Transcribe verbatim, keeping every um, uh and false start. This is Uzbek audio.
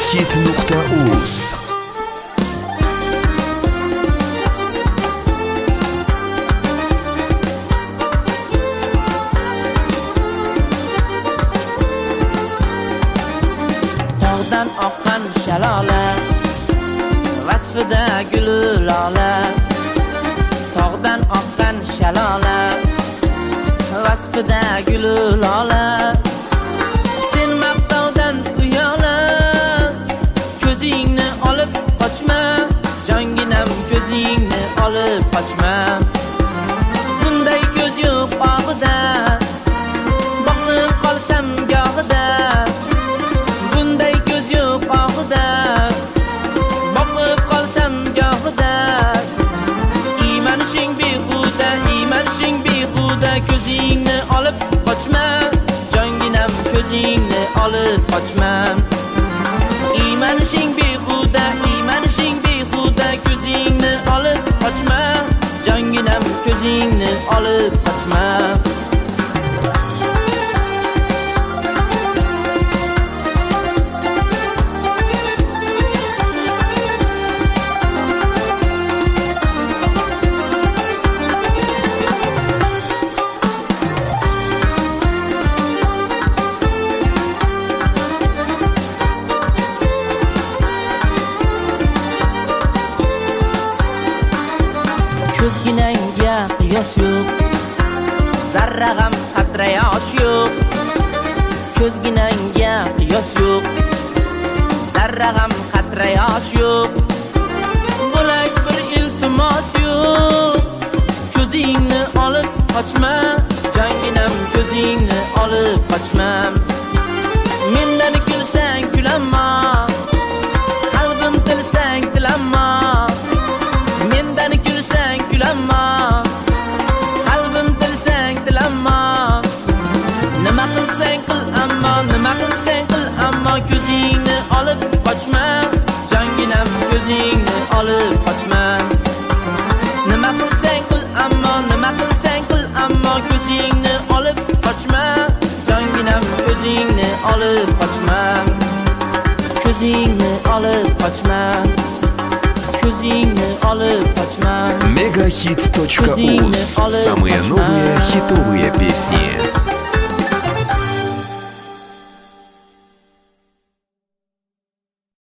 Megahit nuqta uz. Tog'dan oqqan shalola, vasfida guli lola. Tog'dan oqqan shalola, vasfida guli lola. Sen maqtovdan uyola, ko'zingni olib qochma, jonginam ko'zingni olib qochma. Bunday ko'z yo'q og'ida, boqib qolsam gohida. Bunday ko'z yo'q og'ida, boqib qolsam gohida. Imanishing behuda, imanishing behuda, ko'zingni olib qochma, jonginam ko'zingni olib qochma. Imanishing behuda, imanishing behuda, ko'zingni olib qochma, jonginam ko'zingni olib qochma. Ko'zginangga qiyos yo'q, zarra g'am qatra yosh yo'q. Ko'zginangga qiyos yo'q, zarra g'am qatra yosh yo'q. Bo'lak bir iltimos yo'q, ko'zingni olib qochma, jonginam ko'zingni olib qochma. Mendan kulsang kulamma, qalbim tilsang tilamma. Mendan kulsang kulamma, qalbim tilsang tilamma. Nima qilsang qil ammo, nima qilsang qil ammo, ko'zingni olib qochma, jonginam ko'zingni olib qochma. Nima qilsang qil ammo, nima qilsang qil ammo, ko'zingni olib qochma, jonginam ko'zingni olib qochma. Ko'zingni olib qochma, ko'zingni olib qochma. Megahit точка уз. Самые новые хитовые песни.